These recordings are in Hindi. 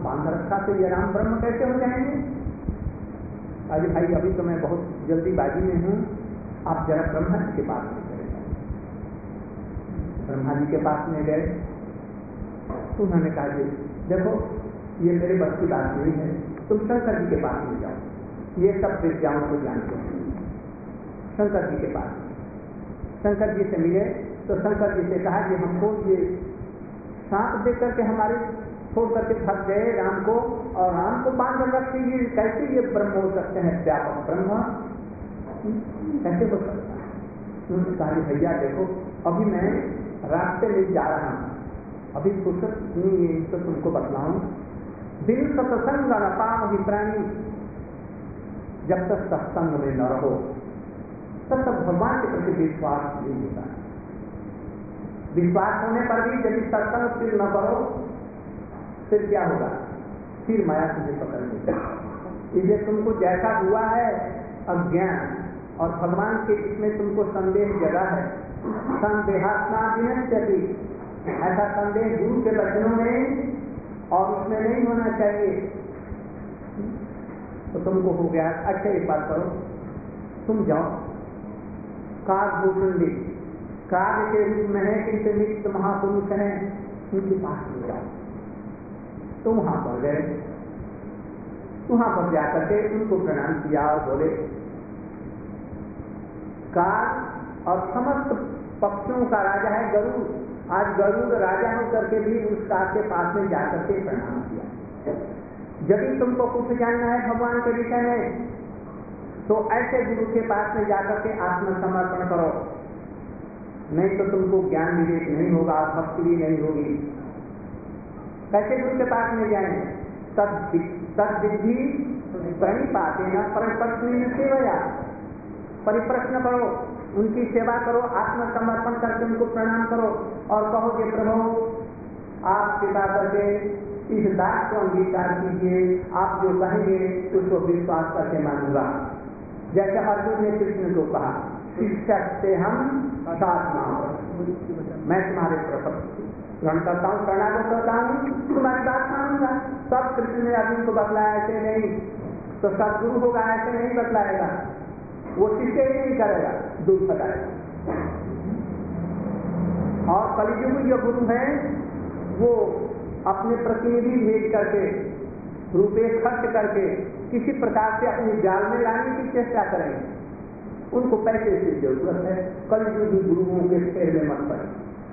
बांध रखा, तो ये राम ब्रह्म कैसे हो जाएंगे? अरे भाई अभी तो मैं बहुत जल्दीबाजी में हूँ, आप जरा ब्रह्मा जी के पास में चले जाए। ब्रह्मा जी के पास में गए तो उन्होंने कहा जी देखो ये मेरे बस की बात नहीं है, तुम शंकर जी के पास में जाओ, ये सब विद्याओं को जानते हैं। शंकर जी के पास शंकर जी से मिले तो शंकर जी से कहा कि हमको ये सांप देख करके हमारे छोड़ करके भाग गए राम को, और राम को बांध रखते ये कैसे ये ब्रह्म हो सकते हैं, व्यापक ब्रह्म कैसे हो सकता है? उन्होंने कहा भैया देखो अभी मैं रास्ते में जा रहा हूँ, अभी फुर्सत नहीं है तो तुमको बतलाऊं। दिल सत्संग न पाम प्राणी, जब तक सत्संग में न रहो तब तक भगवान के प्रति विश्वास नहीं होता। विश्वास होने पर भी यदि सत्संग फिर न करो फिर क्या होगा? फिर माया तुझे पकड़ लेगी। इसलिए तुमको जैसा हुआ है अज्ञान और भगवान के इसमें तुमको संदेह जगा है, संदेहात्मा विनश्यति, ऐसा संदेह गुरु के वचनों में और उसमें नहीं होना चाहिए। तो तुमको हो गया अच्छा एक बात करो, तुम जाओ काकभूषण काव्य के रूप में है किंतु नित्य महापुरुष हैं, उनके पास में जाओ। तो वहां पर गए, वहां पर जाकर के उनको प्रणाम किया और बोले काग और समस्त पक्षियों का राजा है गरुड़, आज गरुड़ राजा होकर के भी उस काग के पास में जाकर के प्रणाम किया। यदि तुमको कुछ जानना है भगवान के विषय में तो ऐसे गुरु के पास में जाकर के आत्मसमर्पण करो, नहीं तो तुमको ज्ञान विवेक नहीं होगा, भक्ति भी नहीं होगी। कैसे गुरु के पास में जाए? तद्विधि प्रणिपाते न परिप्रश्न सेवया, परिप्रश्न करो, उनकी सेवा करो, आत्मसमर्पण करके उनको प्रणाम करो और कहो कि प्रभु आप कृपा करके इस दास को अंगीकार कीजिए, आप जो कहेंगे उसको विश्वास करके मानूंगा। जैसे अर्जुन ने कृष्ण को कहा शिक्षक से हम साथ मांगो, मैं तुम्हारे ग्रहण करता हूँ, शरणागत करता हूँ, तुम्हारी बात मानूंगा। सब कृष्ण ने अर्जुन को बतलाया ऐसे नहीं, तो सदगुरु होगा ऐसे नहीं बतलाएगा, वो शिष्य ही नहीं करेगा, दूर भगाएगा। और कलियुग जो गुरु है वो अपने प्रतिनिधि भेज करके रुपये खर्च करके किसी प्रकार से अपने जाल में लाने की चेष्टा करेंगे, उनको पैसे की जरूरत है। कलियुग गुरुओं के फेर में मत पड़े,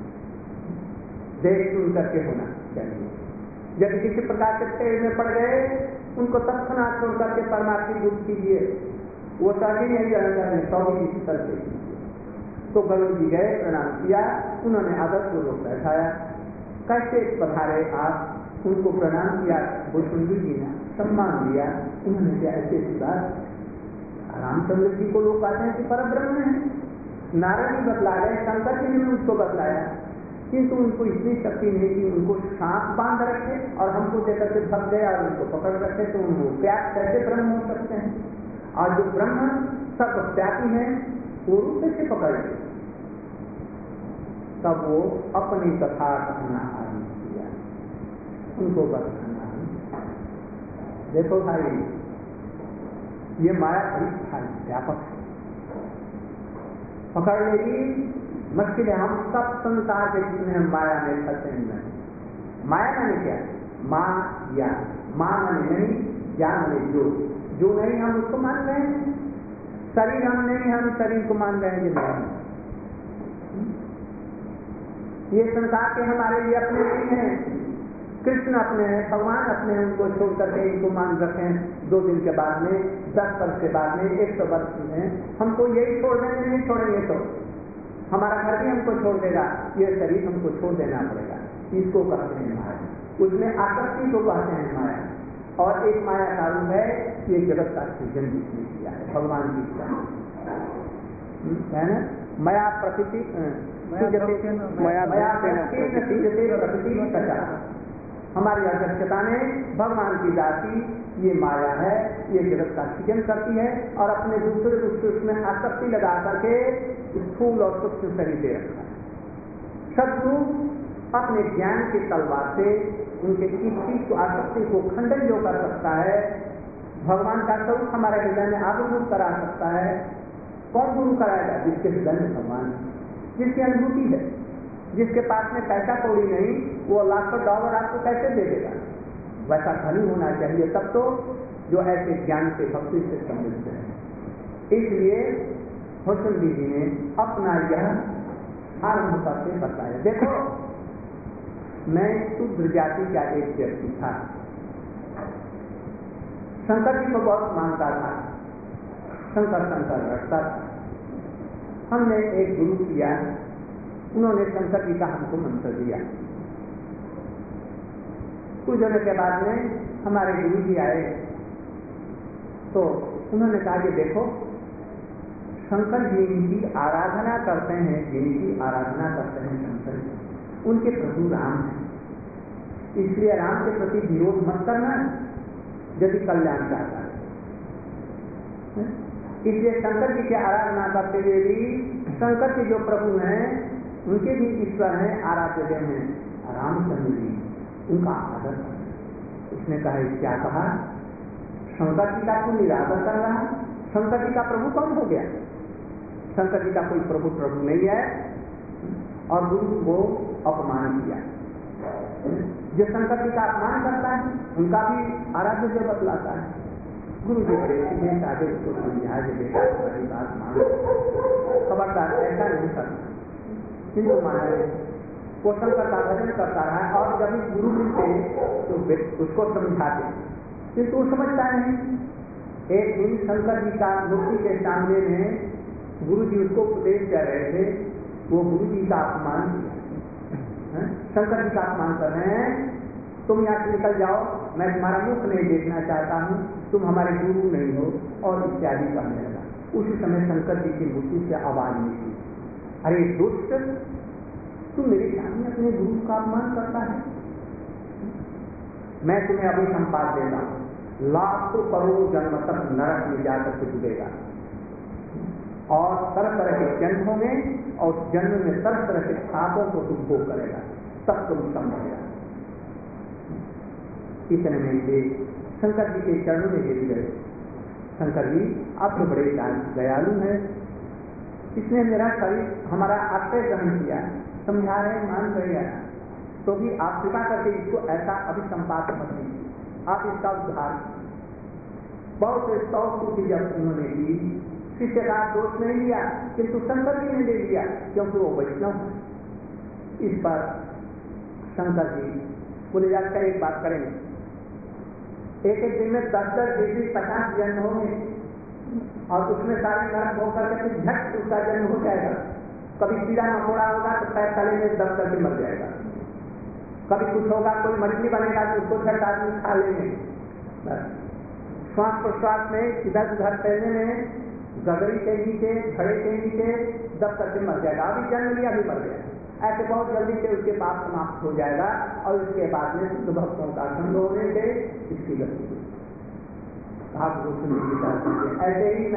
देख सुन करके होना चाहिए। यदि किसी प्रकार से फेर में पड़ गए उनको तत्क्षणात छोड़ करके परमात्मा गुरु कीजिए, वो सभी नहीं रहेगा, सभी इसी तरह से। तो गरुड़ जी गए, प्रणाम किया, उन्होंने आदर पूर्वक बैठाया, कैसे पधारे आप, उनको प्रणाम किया। भूषुंडी जी ने सम्मान दिया, उन्होंने क्या ऐसे बात रामचंद्र जी को लोग कहते हैं कि परब्रह्म है, नारायण जी बतला गए, शंकर जी ने उसको बतलाया, किंतु उनको इतनी शक्ति नहीं कि उनको सांप बांध रखे और हमको देकर के भग गए और उनको पकड़ रखे, तो उनको क्या कैसे ब्रह्म हो सकते हैं? और जो ब्रह्म सर्वव्यापी है वो रूप कैसे पकड़े? तब वो अपनी कथा कहना आरंभ किया, उनको बताना। देखो भाई ये माया बड़ी व्यापक है, पकड़ लेगी मुश्किल है। हम सब संसार के जितने हम माया में फंसे हैं। माया माने क्या? माँ या माँ माने नहीं, या माने जो नहीं हम उसको मान रहे हैं। शरीर हम नहीं, हम शरीर को मान रहे हैं कि नहीं। ये संसार के हमारे लिए अपने नहीं हैं, कृष्ण अपने हैं, भगवान अपने हैं, उनको छोड़ करके इनको मान रखे हैं। 2 दिन के बाद में, 10 वर्ष के बाद में, 100 वर्ष में हमको यही छोड़ देंगे, नहीं छोड़ेंगे तो हमारा घर भी हमको छोड़ देगा, ये शरीर हमको छोड़ देना पड़ेगा। इसको कहते हैं माया, उसमें आसक्ति को कहते हैं माया। और एक माया का रूप है ये जगत का सृजन जिसने किया है, भगवान जी का है ना। माया प्रकृति हमारी अध्यक्षता में भगवान की दासी ये माया है, ये जगत का सृजन करती है और अपने दूसरे उसमें आसक्ति लगा करके स्थूल और सूक्ष्म शरीर दे रखा है। सदगुरु अपने ज्ञान की तलवार से उनके इच्छी आसक्ति को खंडन जो कर सकता है, भगवान का स्वरूप हमारे हृदय में आविर्भूत करा सकता है। कौन गुरु कराएगा? जिसके हृदय में भगवान, जिसकी अनुभूति है। जिसके पास में पैसा कौड़ी नहीं, वो लाखों डॉलर आपको कैसे दे देगा? वैसा धनी होना चाहिए तब तो, जो ऐसे ज्ञान से भक्ति से समृद्ध है। इसलिए होशंगी जी ने अपना यह आरंभ करके बताया। देखो, मैं शूद्र जाति का एक व्यक्ति था, शंकर जी को बहुत मानता था, शंकर शंकर रटता था। हमने एक गुरु किया, उन्होंने शंकर जी का हमको मंत्र दिया। कुछ दिनों के बाद में हमारे गुरु जी आए तो उन्होंने कहा कि देखो, शंकर जी की आराधना करते हैं, जिनकी आराधना करते हैं शंकर जी, उनके प्रभु राम हैं, इसलिए राम के प्रति विरोध मत करना यदि कल्याण चाहता है। इसलिए शंकर जी की आराधना करते हुए भी शंकर के जो प्रभु हैं उनके भी ईश्वर हैं, आराध्य देव हैं रामचंद्र जी, उनका आदर करना। उसने कहा, क्या कहा? शंकर जी का तू निरादर कर रहा? शंकर जी का प्रभु कौन हो गया? शंकर जी का कोई प्रभु नहीं है। और गुरु को अपमान किया। जो शंकर जी का अपमान करता है उनका भी आराध्य देव बतलाता है। गुरु जी बड़े सीधे साधे उसको समझा के बेटा बड़ी बात मानो, खबरदार ऐसा नहीं करना। किंतु माने वो शंकर का भजन करता रहा और जब गुरु मिलते तो उसको समझाते, किंतु वो समझता नहीं। एक दिन शंकर जी का मूर्ति के सामने में गुरु जी उसको उपदेश कर रहे थे, वो गुरु जी का अपमान किया। शंकर जी का अपमान कर रहे हैं, तुम यहाँ से निकल जाओ, मैं तुम्हारा मुख नहीं देखना चाहता हूँ, तुम हमारे गुरु नहीं हो, और इत्यादि कहने लगा। उसी समय शंकर जी की मूर्ति से आवाज निकली, अरे दुष्ट, तू मेरे सामने अपने गुरु का अपमान करता है, मैं तुम्हें अभी संपाद देता हूँ, लाखों करोड़ जन्म तक नरक में जाकर के डूबेगा और तरह तरह के जन्म होंगे और जन्म में तरह तरह के पापों को तुम भोग करेगा, तब तुम समझेगा। इतने में ये शंकर जी के चरणों में गिर गए। शंकर जी, आप तो बड़े दयालु हैं, इसने मेरा शरीर हमारा आश्रय ग्रहण किया, समझा रहे मान गया, तो भी आप कृपा करके इसको ऐसा अभी संपात मत लीजिए, आप इसका उद्धार। बहुत से 100 स्तुति जब उन्होंने की, शिष्य का दोष नहीं लिया, किंतु शंकर जी ने ले लिया क्योंकि वो वैष्णव है। इस पर शंकर जी बोले, जाकर एक बात करेंगे, एक एक दिन में 10-10, 20-20, 50 जन्म होंगे और उसमें सारे नरक होकर के झट उसका जन्म हो जाएगा। कभी कीड़ा मकोड़ा होगा तो पैर तले में दब करके मर जाएगा, कभी कुछ होगा, कोई मछली बनेगा तो उसको झट आदमी खा लेंगे, श्वास प्रश्वास में इधर उधर फैलने में गगरी के नीचे, घड़े के नीचे दब करके मर जाएगा। अभी जन्म लिया, अभी मर गया। ऐसे बहुत जल्दी से उसके पाप समाप्त हो जाएगा और उसके बाद में शुद्ध भक्तों का संग होने से इसकी गति ऐसे ही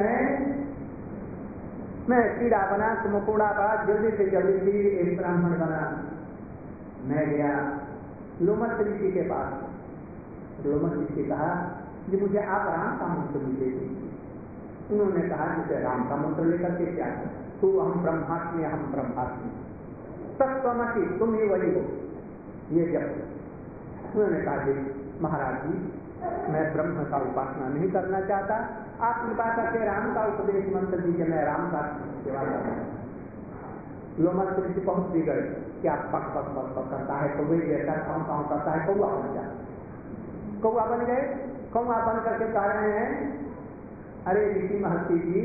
मैं कीड़ा बना, मकोड़ा बना, जल्दी से जल्दी एक ब्राह्मण बना। मैं गया लोमस ऋषि के पास। लोमस ऋषि कहा कि मुझे आप राम का मंत्र दे दीजिए। उन्होंने कहा कि राम का मंत्र लेकर के क्या है, तू हम ब्रह्मास्मि, हम ब्रह्मास्मि, तत्वमसि, तुम ही वही हो, ये जब। उन्होंने कहा कि महाराज जी, मैं ब्रह्म का उपासना नहीं करना चाहता, आप कृपा करके राम का उपदेश मंत्र दीजिए, मैं राम का सेवा करूँगा। लोमस ऋषि बहुत बिगड़ कि आप पक पक पक पक करता है, कौवे जैसा काम काम करता है, कौवा बन जाए। कौवा बन गए, कौवा बन करके कह रहे हैं, अरे ऋषि महर्षि जी,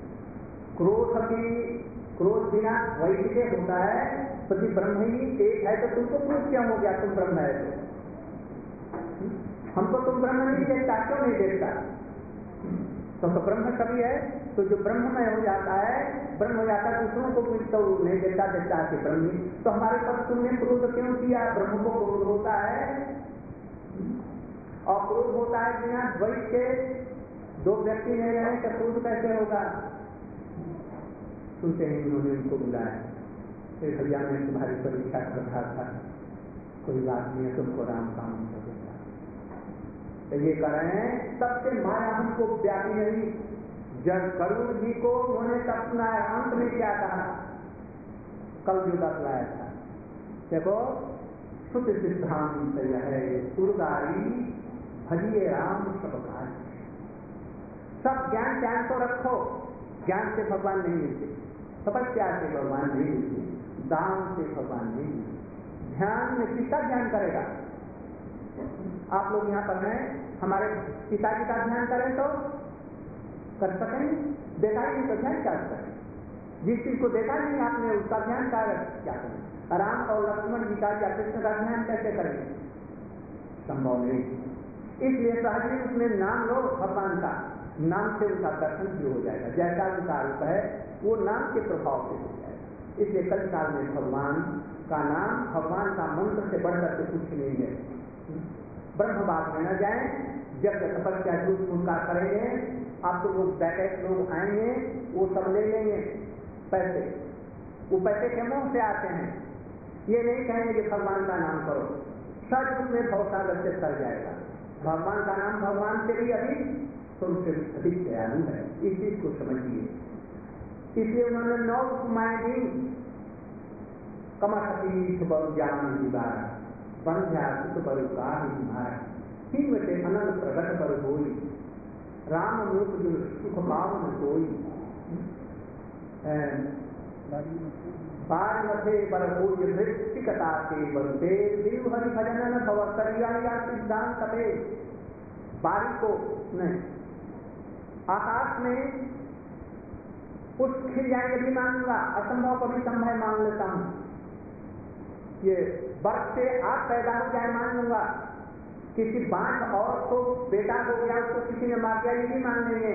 क्रोध बिना वैसे होता है, प्रति ब्रह्म ही एक है, तो तुमको क्रोध क्या हो गया? तुम ब्रह्म है तो हमको तुम ब्रह्म नहीं देखता, क्यों नहीं देखता? तो ब्रह्म कभी है, तो जो ब्रह्ममय हो जाता है, ब्रह्म हो जाता है, दूसरों को कुछ तो नहीं देखता, देखता है ब्रह्म। तो हमारे पर तुमने क्रोध क्यों किया? ब्रह्म को क्रोध होता है, और क्रोध होता है बिना द्वैत के दो व्यक्ति नहीं रहे तो क्रोध कैसे होगा? सुनते ही उन्होंने उनको बुलाया, भैया मैं तुम्हारी परीक्षा कर रहा था, कोई बात नहीं है, तुमको राम का मंत्र देता। तो ये कर रहे हैं, सबसे माया हमको व्यापी नहीं। जब गरुड़ जी को उन्होंने तब सुनाया, अंत में क्या कहा, कल जो बतलाया था, देखो शुद्ध सिद्धांत है उर्गारी भजिए राम सब कार्य। सब ज्ञान ज्ञान तो रखो, ज्ञान से भगवान नहीं मिलते, तपस्या से भगवान नहीं मिलते, दान से भगवान नहीं मिलते। ध्यान में किसका ध्यान करेगा? आप लोग यहाँ पर हैं, हमारे पिताजी का ध्यान करें तो कर सकें, देखा ही नहीं तो ध्यान क्या करें? जिस चीज को देखा नहीं आपने उसका ध्यान क्या करें? राम और लक्ष्मण जी का या कृष्ण का ध्यान कैसे करेंगे? संभव नहीं। इसलिए सहज ही उसमें नाम लो भगवान का, नाम से उनका दर्शन भी हो जाएगा। जैसा उनका रूप है वो नाम के प्रभाव से हो जाएगा। इसलिए कल काल में भगवान का नाम, भगवान का मंत्र से बढ़कर के कुछ नहीं है। ब्रह्मवाद में न जाए, जब तपस्या झूठ उनका करेंगे, आपको लोग बैठक लोग आएंगे, वो सब ले लेंगे पैसे, वो पैसे के मुंह से आते हैं। ये नहीं कहेंगे कि भगवान का नाम करो, सच में भवसागर से तर जाएगा। भगवान का नाम भगवान से भी अधिक, तो उनसे अधिक दयालु है, इस चीज को समझिए। इसलिए उन्होंने 9 उपमाएं दी। कमठीठ बरु ज्ञान दीवारा, बंध्या सुत बरु कार तुम्हारा, तीन से अनंत प्रगट पर होई, राम रूप जो सुख पावन कोई, बार मथे बर कोई वृत्तिकता के बरते, देव हरि भजन भव करिया सिद्धांत कपे। बारी को नहीं, आकाश में पुष्प खिल जाएंगे भी मानूंगा, असंभव को भी संभव मान लेता हूं। ये बर्फ से आग पैदा हो जाए मान लूंगा, किसी बांझ औरत को बेटा हो गया उसको किसी ने मार दिया, ये भी मान लेंगे।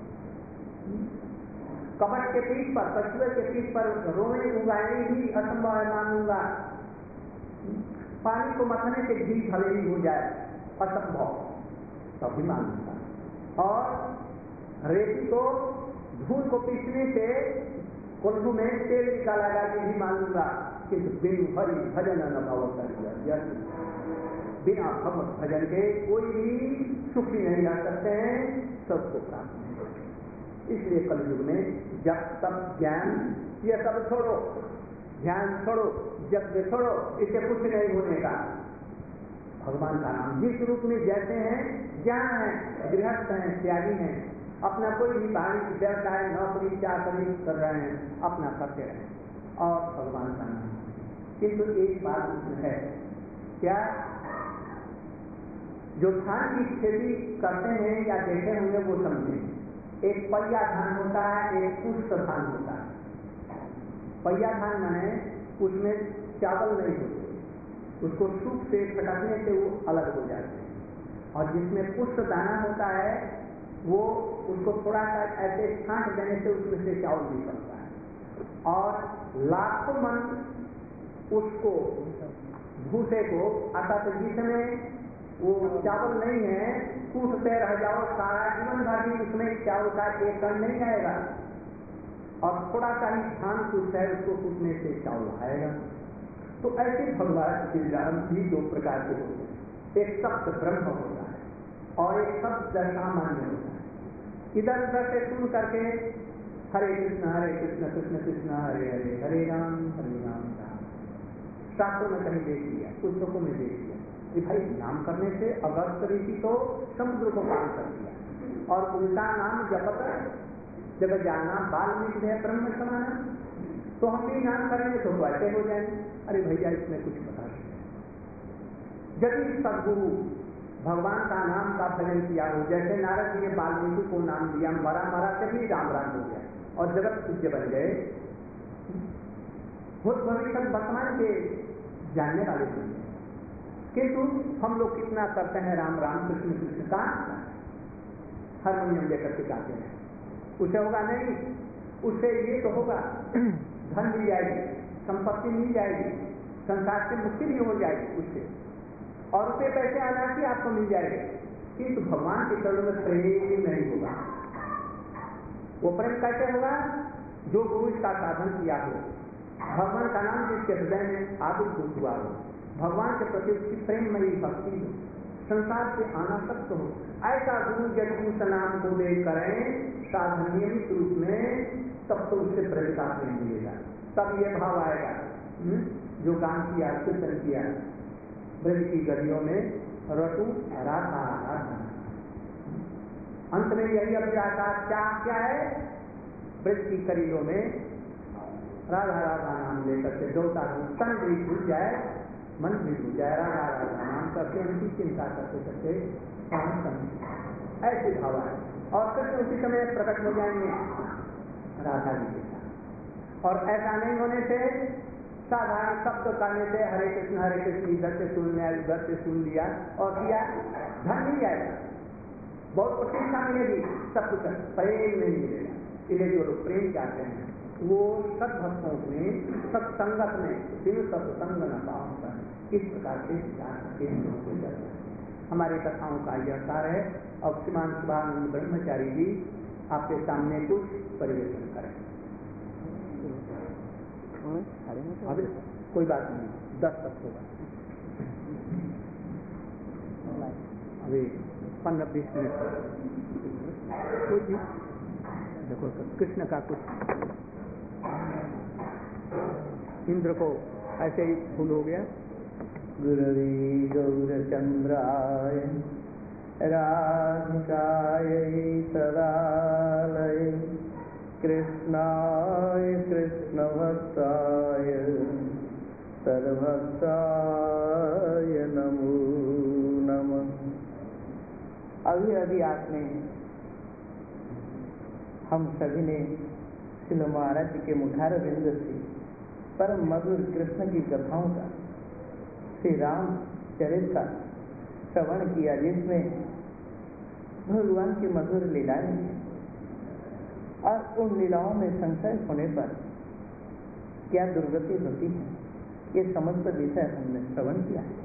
कमर के पीठ पर, पशुए के पीठ पर रोने उगाने भी असंभव है मान लूंगा। पानी को मथने से घी भले ही हो जाए असंभव, तब भी मान लूंगा। और रेती को धूल को पीसने से कुल्लू में तेल निकाला जाए भी मान लूंगा। किंतु बिनु हरि भजन न भव करिया, बिना भगवत भजन के कोई भी सुखी नहीं रह सकते हैं, सबको प्राप्त नहीं होते। इसलिए कलयुग में जब तक ज्ञान, ये सब छोड़ो, ध्यान छोड़ो, जग छोड़ो, इससे कुछ नहीं होने का। भगवान का नाम जिस रूप में जैसे हैं, ज्ञान है, गृहस्थ हैं, त्यागी हैं, अपना कोई भी वाणिज्य व्यवसाय नौकरी चाकरी कर रहे हैं, अपना करते रहें और भगवान का नाम। किंतु एक बात है, क्या जो धान की खेती करते हैं या देखे होंगे वो समझें। एक पहिया धान होता है, एक पुष्प धान होता है। पहिया धान माने उसमें चावल नहीं होते, उसको सूप से फटकने से वो अलग हो जाते हैं। और जिसमें पुष्प दाना होता है वो उसको थोड़ा सा ऐसे छांट देने से उसमें से चावल निकलता है। और लाखों मन उसको भूसे को अर्थात जिसमें वो चावल नहीं है, कूटते रह जाओ सारा जीवन भर भी उसमें चावल का एक कण नहीं आएगा। और थोड़ा सा ही धान कूट है, उसको कूटने से चावल आएगा। तो ऐसे भगवान श्री राम भी 2 प्रकार के होते हैं। एक शब्द ब्रह्म होता है और एक शब्द सामान्य होता है। इधर उधर से सुन करके हरे कृष्ण कृष्ण कृष्ण हरे हरे, हरे राम राम। शास्त्रों में कहीं देख लिया, पुस्तकों में देख लिया कि भाई नाम करने से अगस्त ऋषि तो समुद्र को पार कर दिया और उनका नाम जपत जब जाना वाल्मीकि है ब्रह्म समाना, तो हम भी नाम करेंगे तो वैसे हो जाएंगे। अरे भैया इसमें कुछ बता सकते। यदि सदगुरु भगवान का नाम का भजन किया हो, जैसे नारद जी ने वाल्मीकि को नाम दिया, मरा मरा से भी राम राम हो गया और जगत पूज्य बन गए, भूत भविष्य वर्तमान के जानने वाले बन गए। किंतु हम लोग कितना करते हैं राम राम कृष्ण कृष्ण का हारमोनियम लेकर के गाते हैं। उसे होगा नहीं, उससे ये तो होगा धन मिल जाएगी, संपत्ति मिल जाएगी, संसार से मुक्ति भी हो जाएगी उससे, और उससे पैसे अनासी आपको मिल जाएंगे। किंतु भगवान के चरणों में प्रेम नहीं होगा। वो प्रेम कैसे होगा? जो गुरु इसका साधन किया हो, भगवान का नाम जिसके हृदय में आदि हुआ हो, भगवान के प्रति उसकी प्रेममयी भक्ति हो, संसार से अनासक्त हो। ऐसा गुरु यदि उस नाम को दे करें साधन नियमित रूप में, तब तो उससे ब्रज का प्रेम मिलेगा। तब ये भाव आएगा, जो गान किया, कीर्तन किया, ब्रज की गलियों में रटू राधा राधा। अंत में यही अभ्यासा क्या है, ब्रज की करीलों में राधा राधा नाम लेकर के जोता हूँ, तन भी भूल जाए, मन भी भूल जाए, राधा राधा नाम करके उनकी चिंता करते करते ऐसे भाव आए और कृष्ण उसी समय प्रकट हो जाएंगे राधा जी के साथ। और ऐसा नहीं होने से साधारण शब्द करने से हरे कृष्ण इधर से सुन लिया, उधर से सुन लिया और किया, धन नहीं जाएगा, बहुत प्रतिष्ठा मिलेगी, सब कुछ प्रेम नहीं मिलेगा। इसलिए जो लोग प्रेम चाहते हैं वो सद्भक्तों में, सत्संगत में बिन सत्संग न पाओ, इस प्रकार से जाते हैं। हमारे कथाओं का यह सार है। अब श्रीमान शिवानंद ब्रह्मचारी जी आपके सामने कुछ परिवेशन करें। अभी कोई बात नहीं, 10 तक होगा, अभी 15-20 मिनट। देखो कृष्ण का कुछ, इंद्र को ऐसे ही फूल हो गया। गुरवी गौरचंद्राय राधिकाय सदालय कृष्णाय कृष्णभक्ताय सर्वभक्ताय नमो नमः। अभी अभी आपने, हम सभी ने श्रील महाराज जी के मुखार बिंद से परम मधुर कृष्ण की कथाओं का, श्री राम चरित्र का श्रवण किया, जिसमें भगवान की मधुर लीलाएं हैं और उन लीलाओं में संशय होने पर क्या दुर्गति होती है, ये समस्त विषय हमने श्रवण किया है।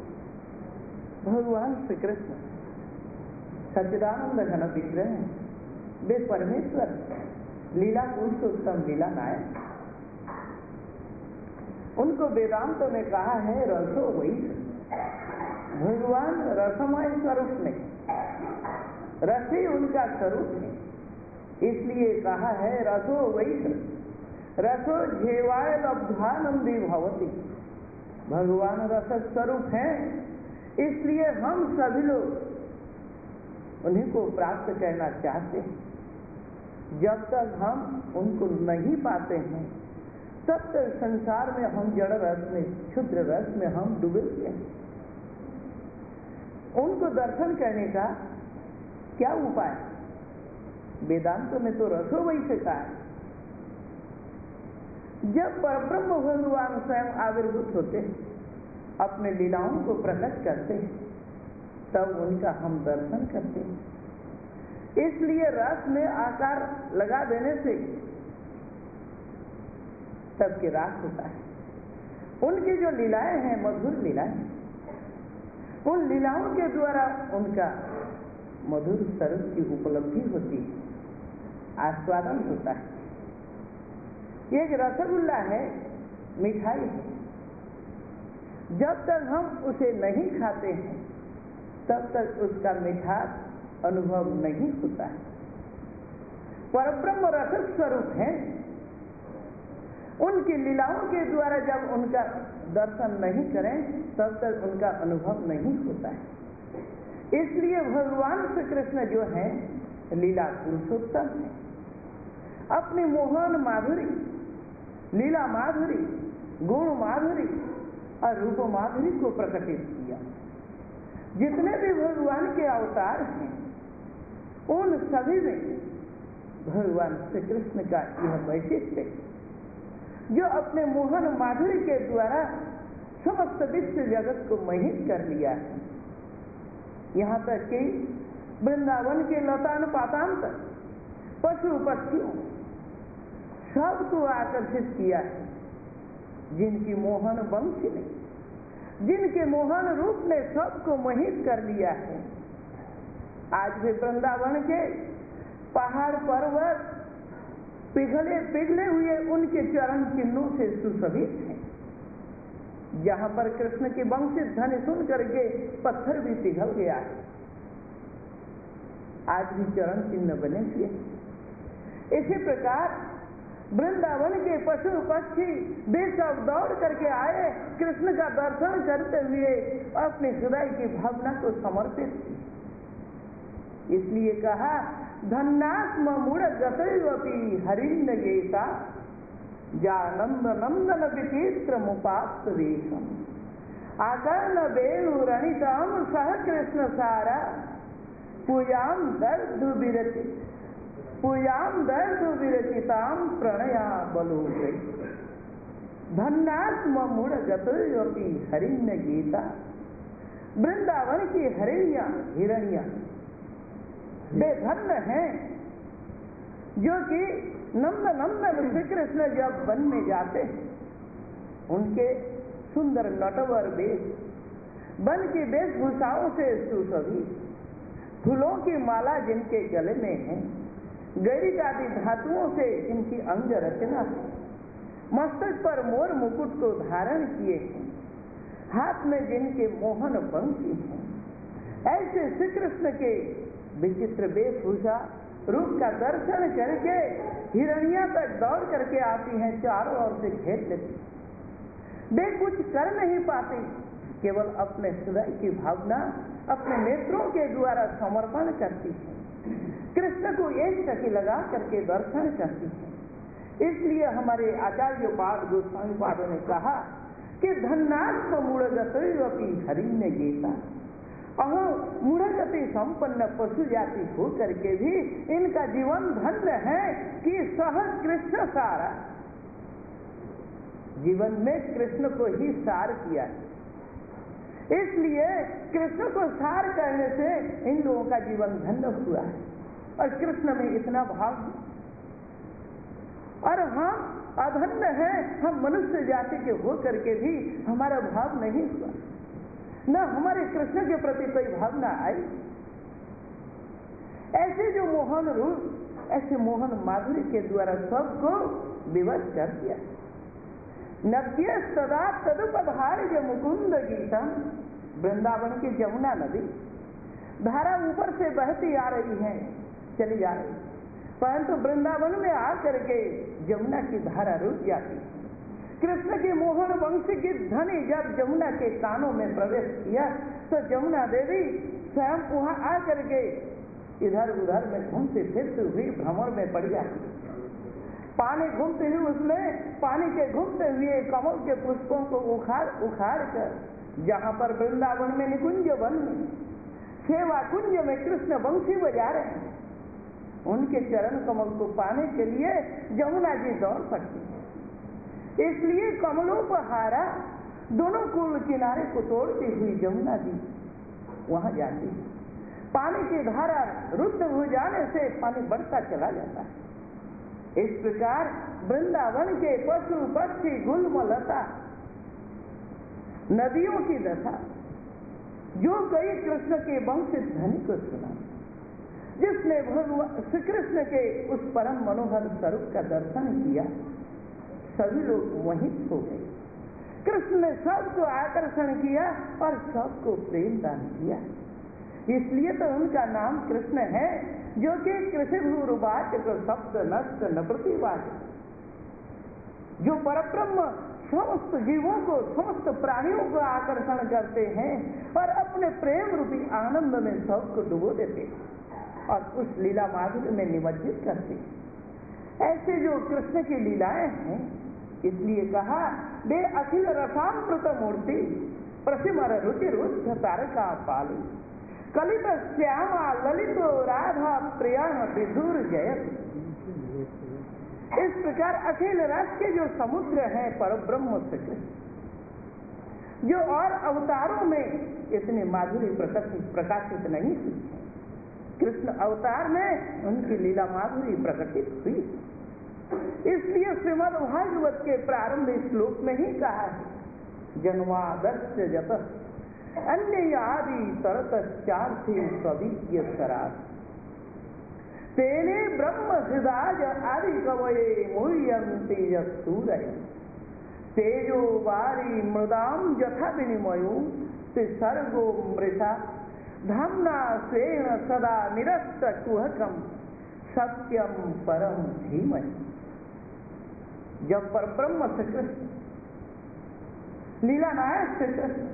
भगवान श्री कृष्ण सच्चिदानंद घन विग्रह हैं, वे परमेश्वर, लीला पुरुषोत्तम लीला नायक। उनको वेदांतों ने कहा है रसो वही, भगवान रसमय स्वरूप में, रस ही उनका स्वरूप है, इसलिए कहा है रसो वही, रसो झेवाय लब्धानंदी भवती। भगवान रस स्वरूप है, इसलिए हम सभी लोग उन्हीं को प्राप्त करना चाहते हैं। जब तक हम उनको नहीं पाते हैं तब तक संसार में हम जड़ रस में, क्षुद्र रस में हम डूबे हुए हैं। उनको दर्शन करने का क्या उपाय? वेदांत में तो रसो वही से कहा है। जब परब्रह्म भगवान स्वयं आविर्भूत होते हैं, अपने लीलाओं को प्रकट करते हैं, तब उनका हम दर्शन करते हैं। इसलिए रस में आकार लगा देने से सबके रास होता है। उनकी जो लीलाएं हैं मधुर लीलाएं, उन लीलाओं के द्वारा उनका मधुर स्वरूप की उपलब्धि होती है, आस्वादन होता है। ये एक रसगुल्ला है, मिठाई है, जब तक हम उसे नहीं खाते हैं तब तक उसका मिठास अनुभव नहीं होता है। परब्रह्म रस स्वरूप है, उनकी लीलाओं के द्वारा जब उनका दर्शन नहीं करें तब तक उनका अनुभव नहीं होता है। इसलिए भगवान श्री कृष्ण जो है लीला पुरुषोत्तम है। अपनी मोहन माधुरी, लीला माधुरी, गुण माधुरी और रूप माधुरी को प्रकटित किया। जितने भी भगवान के अवतार हैं उन सभी में भगवान श्री कृष्ण का यह वैशिष्ट्य है, जो अपने मोहन माधुरी के द्वारा समस्त विश्व जगत को मोहित कर लिया है। यहाँ तक कि वृंदावन के लतान पातान तक पशु पक्षियों सबको आकर्षित किया है, जिनकी मोहन वंश ने, जिनके मोहन रूप ने सबको मोहित कर लिया है। आज भी वृंदावन के पहाड़ पर्वत पिघले पिघले हुए उनके चरण चिन्हों से सुशोभित हैं। जहां पर कृष्ण की वंशित ध्वनि सुन करके पत्थर भी पिघल गया है, आज भी चरण चिन्ह बने हुए। इसी प्रकार वृंदावन के पशु पक्षी वे सब दौड़ करके आए, कृष्ण का दर्शन करते हुए अपने हृदय की भावना को समर्पित की। इसलिए कहा धन्यात्म मूढ़ गतैवपि हरिण्य गेता जानंद नंदन विचित्र मुपास्त देशम आकर्ण वेणुरणितम सह कृष्ण सारा पूजाम दर्दु विरचिताम प्रणया बलोग्रही। धन्यात्म मूढ़ गतैवपि हरिण्य गीता, वृंदावन की हिरण्या वे धन्य हैं जो कि नंदन श्री कृष्ण जब वन में जाते हैं, उनके सुंदर नटवर वेश, वन की वेशभूषाओं से सुशोभित, फूलों की माला जिनके गले में है, गैरिक आदि धातुओं से जिनकी अंग रचना है, मस्तक पर मोर मुकुट को धारण किए हैं, हाथ में जिनके मोहन पंखी हैं, ऐसे श्री कृष्ण के विचित्र वेशभूषा रूप का दर्शन करके हिरण्या तक दौड़ करके आती हैं, चारों ओर से घेर लेती। वे कुछ कर नहीं पाती, केवल अपने हृदय की भावना अपने नेत्रों के द्वारा समर्पण करती है, कृष्ण को एक टकी लगा करके दर्शन करती है। इसलिए हमारे आचार्य पाद गोस्वामी पादों ने कहा कि धन्यात्म मूढ़गतैवपि हरिण्य गेता, अहं मूढ़गति संपन्न पशु जाति हो करके भी इनका जीवन धन्य है कि सह कृष्ण सारा, जीवन में कृष्ण को ही सार किया। इसलिए कृष्ण को सार करने से इन लोगों का जीवन धन्य हुआ है और कृष्ण में इतना भाव, और हम अधन्य हैं, हम मनुष्य जाति के हो करके भी हमारा भाव नहीं हुआ, न हमारे कृष्ण के प्रति कोई भावना आई। ऐसे जो मोहन रूप, ऐसे मोहन माधुर्य के द्वारा सबको विवश कर दिया। नद्य सदा तदुपधार्य मुकुंद गीता, वृंदावन की जमुना नदी धारा ऊपर से बहती आ रही है, चली जा रही, परंतु वृंदावन में आकर के जमुना की धारा रुक जाती है। कृष्ण की मोहन वंशी की ध्वनि जब जमुना के कानों में प्रवेश किया तो जमुना देवी स्वयं वहां आकर के इधर उधर में घूमते फिरते हुए भ्रमर में पड़ जाती। पानी घूमते हुए उसमें पानी के घूमते हुए कमल के पुष्पों को उखाड़ कर जहां पर वृंदावन में निकुंज वन में सेवा कुंज में कृष्ण वंशी बजा रहे हैं, उनके चरण कमल को पाने के लिए जमुना जी दौड़ पड़ती है। इसलिए कमलोपहारा दोनों कूल किनारे को तोड़ती हुई जमुना जी वहां जाती है। पानी की धारा रुद्ध हो जाने से पानी बढ़ता चला जाता है। इस प्रकार वृंदावन के पशु पक्षी गुल्म लता नदियों की दशा, जो कई कृष्ण के वंशित ध्वनि को सुना, जिसने भगवान श्री कृष्ण के उस परम मनोहर स्वरूप का दर्शन किया, सभी लोग वहीं हो गए। कृष्ण ने सबको आकर्षण किया और सबको प्रेम दान किया। इसलिए तो उनका नाम कृष्ण है, जो कि कृषि भूरुवाच सप्त नष्ट न प्रतिवाच, जो परब्रह्म समस्त जीवों को, समस्त प्राणियों को आकर्षण करते हैं और अपने प्रेम रूपी आनंद में सबको डुबो देते हैं और उस लीला माधुर्य में निमज्जित करते हैं। ऐसे जो कृष्ण की लीलाएं हैं, इसलिए कहा वे अखिल रसामृत मूर्ति प्रसिमर रुचि रुद्ध तारका पाली कलित श्यामा ललितो राधा प्रिया विधुर जयत। इस प्रकार अखिल रस के जो समुद्र है परब्रह्म श्री कृष्ण, जो और अवतारों में इतने माधुरी प्रकाशित नहीं हुई, कृष्ण अवतार में उनकी लीला माधुरी प्रकटित हुई। इसलिए श्रीमद् भागवत के प्रारंभिक श्लोक में ही कहा है जन्मादस्य जत अन्य आदि तरतश्चार्थी सविज्ञ सरास तेने ब्रह्म हृदाय आदि कवये मूल्यन्ति यत्सूरय तेजो वारी मृदाम यथा विनिमयो सर्गो मृषा धाम्ना स्वेन सदा निरस्त कुहकम सत्यम परम धीमहि। जब पर ब्रह्म श्री कृष्ण, लीला नायक श्री कृष्ण,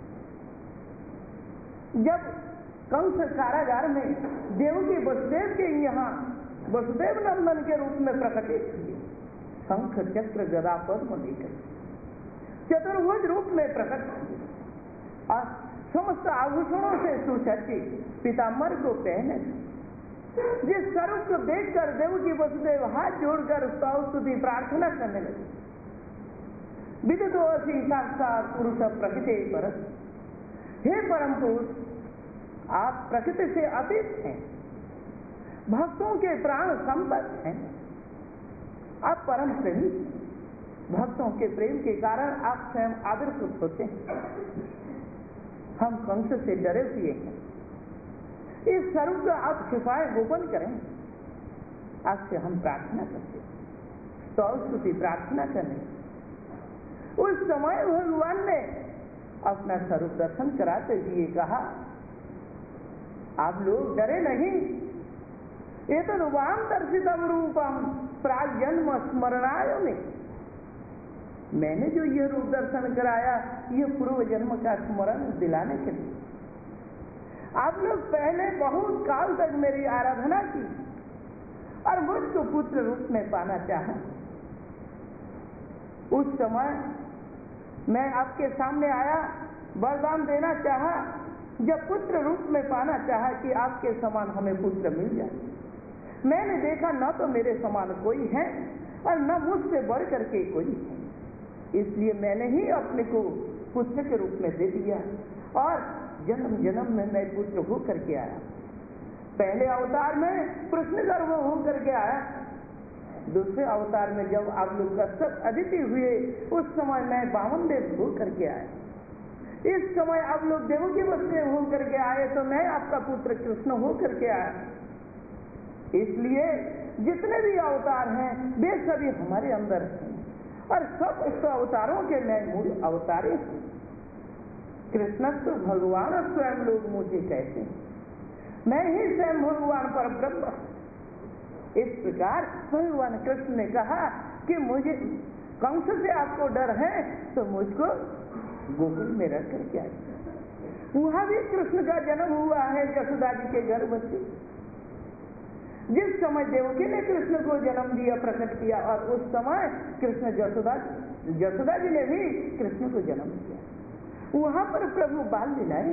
जब कंस कारागार में देवकी वसुदेव के यहाँ वसुदेव नंदन के रूप में प्रकटित हुए, शंख चक्र गदा पद्म लेकर चतुर्भुज रूप में प्रकट हुए और समस्त आभूषणों से सुसज्जित पीताम्बर को पहने, जिस स्वरूप को देखकर देवकी वसुदेव हाथ जोड़कर स्तुति प्रार्थना करने लगे। विदितोऽसि साक्षात् पुरुष प्रकृति परः। हे परम पुरुष, आप प्रकृति से अतीत हैं, भक्तों के प्राण संपत हैं, आप परम प्रेमी, भक्तों के प्रेम के कारण आप स्वयं आदर्शुत होते हैं। हम कंस से डरे हुए हैं, इस स्वरूप का आप छिपाए गोपन करें, आपसे हम प्रार्थना करते हैं, स्तुति प्रार्थना करें। उस समय भगवान ने अपना स्वरूप दर्शन कराते हुए कहा, आप लोग डरे नहीं, ये तो रूपाम दर्शितम रूपम प्राजन्म स्मरणाय में, मैंने जो यह रूप दर्शन कराया यह पूर्व जन्म का स्मरण दिलाने के लिए। आप लोग पहले बहुत काल तक मेरी आराधना की और मुझको पुत्र रूप में पाना चाहा। उस समय मैं आपके सामने आया, वरदान देना चाहा, जब पुत्र रूप में पाना चाहा कि आपके समान हमें पुत्र मिल जाए। मैंने देखा न तो मेरे समान कोई है और न मुझसे बढ़ करके कोई है, इसलिए मैंने ही अपने को पुत्र के रूप में दे दिया और जन्म जन्म में मैं पुत्र हो करके आया। पहले अवतार में कृष्ण गर्भ हो करके आया, दूसरे अवतार में जब आप लोग कश्यप अदिति हुए उस समय मैं वामन देव हो करके आया। इस समय आप लोग देवकी वसुदेव हो करके आए तो मैं आपका पुत्र कृष्ण हो करके आया। इसलिए जितने भी अवतार हैं वे सभी हमारे अंदर हैं और सब उस अवतारों के मैं मूल अवतारी हूँ। कृष्ण तो भगवान स्वयं लोग मुझे कहते हैं, मैं ही स्वयं भगवान पर ब्रह्म। इस प्रकार भगवान कृष्ण ने कहा कि मुझे कंस से आपको डर है तो मुझको गोकुल में रख करके आए। वहां भी कृष्ण का जन्म हुआ है यशोदा जी के गर्भ से। जिस समय देवकी ने कृष्ण को जन्म दिया, प्रकट किया, और उस समय कृष्ण यशोदा जी ने भी कृष्ण को जन्म दिया। वहां पर प्रभु बाल लीलाएं,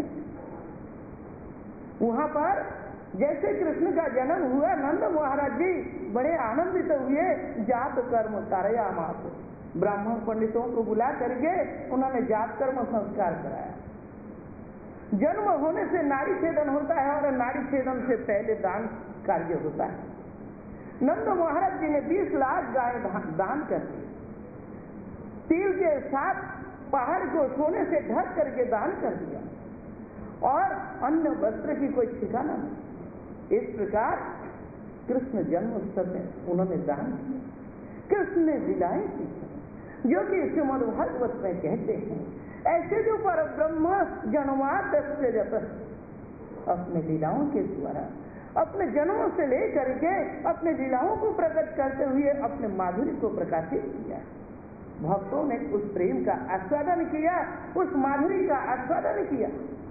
वहां पर जैसे कृष्ण का जन्म हुआ, नंद महाराज जी बड़े आनंदित हुए। जात कर्म कारयामास, ब्राह्मण पंडितों को बुला करके उन्होंने जात कर्म संस्कार कराया। जन्म होने से नाड़ी छेदन होता है और नाड़ी छेदन से पहले दान कार्य होता है। नंद महाराज जी ने 20 लाख गाय दान कर दी, तिल के साथ पहाड़ को सोने से ढक करके दान कर दिया और अन्य वस्त्र की कोई ठिकाना नहीं। इस प्रकार कृष्ण जन्म उत्सव में उन्होंने दान किया। कृष्ण ने लीलाएं की जो कि श्रीमद् भागवत में कहते हैं, ऐसे जो पर ब्रह्म जन्मात से जत, अपने लीलाओं के द्वारा अपने जन्मों से लेकर के अपने लीलाओं को प्रकट करते हुए अपने माधुर्य को प्रकाशित किया। भक्तों ने उस प्रेम का आस्वादन किया, उस माधुर्य का आस्वादन किया।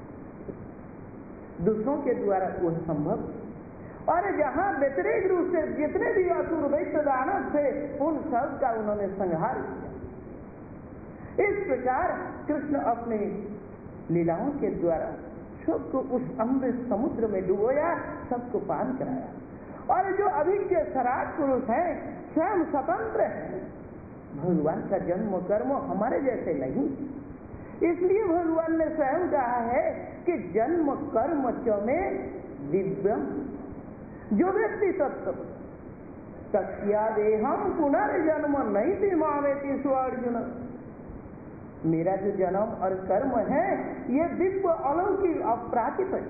दूसरों के द्वारा वह संभव, और जहां व्यतिरेक रूप से जितने भी असुर दैत्य दानव थे उन सब का उन्होंने संहार किया। इस प्रकार कृष्ण अपने लीलाओं के द्वारा सबको उस अमृत समुद्र में डुबोया, सबको पान कराया। और जो अभिज्ञ सराग पुरुष हैं स्वयं स्वतंत्र है, भगवान का जन्म कर्म हमारे जैसे नहीं। इसलिए भगवान ने स्वयं कहा है कि जन्म कर्म च में दिव्यम, जो व्यक्ति तत्व तस्या देहम पुनर्जन्म नहीं दिमावेति स्वार्जुन, मेरा जो जन्म और कर्म है ये दिव्य अलौकिक अपराकृतिक,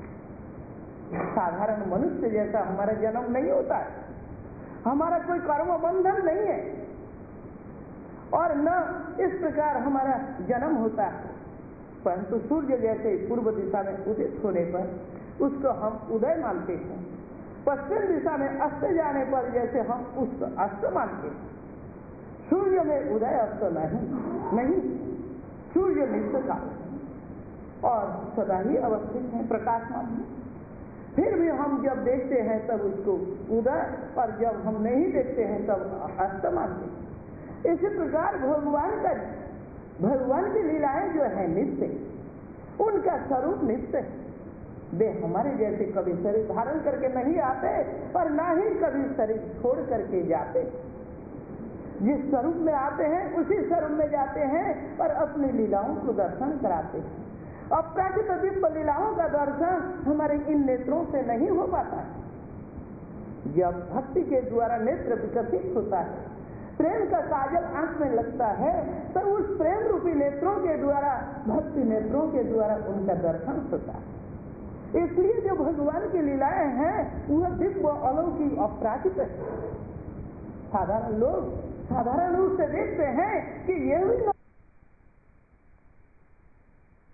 साधारण मनुष्य जैसा हमारा जन्म नहीं होता है, हमारा कोई कर्म बंधन नहीं है। और न इस प्रकार हमारा जन्म होता है। परंतु सूर्य जैसे पूर्व दिशा में उदित होने पर उसको हम उदय मानते हैं, पश्चिम दिशा में अस्त जाने पर जैसे हम उसको अस्त मानते हैं। सूर्य में उदय अस्त नहीं, सूर्य नित्य काल और सदा ही अवस्थित है, प्रकाशमान है। फिर भी हम जब देखते हैं तब उसको उदय, और जब हम नहीं देखते हैं तब अस्त मानते हैं। इसी प्रकार भगवान की लीलाएं जो है नित्य, उनका स्वरूप नित्य है। वे हमारे जैसे कभी शरीर धारण करके नहीं आते और ना ही कभी शरीर छोड़ करके जाते। जिस स्वरूप में आते हैं उसी स्वरूप में जाते हैं और अपनी लीलाओं को दर्शन कराते हैं। अप्राकृत दिव्य लीलाओं का दर्शन हमारे इन नेत्रों से नहीं हो पाता है। जब भक्ति के द्वारा नेत्र विकसित होता है, प्रेम का काजल आंख में लगता है, तो उस प्रेम रूपी नेत्रों के द्वारा, भक्ति नेत्रों के द्वारा उनका दर्शन होता है। इसलिए जो भगवान की लीलाएं हैं वह दिव्य अलौकिक अपराजित है। साधारण लोग साधारण रूप से देखते हैं कि यह भी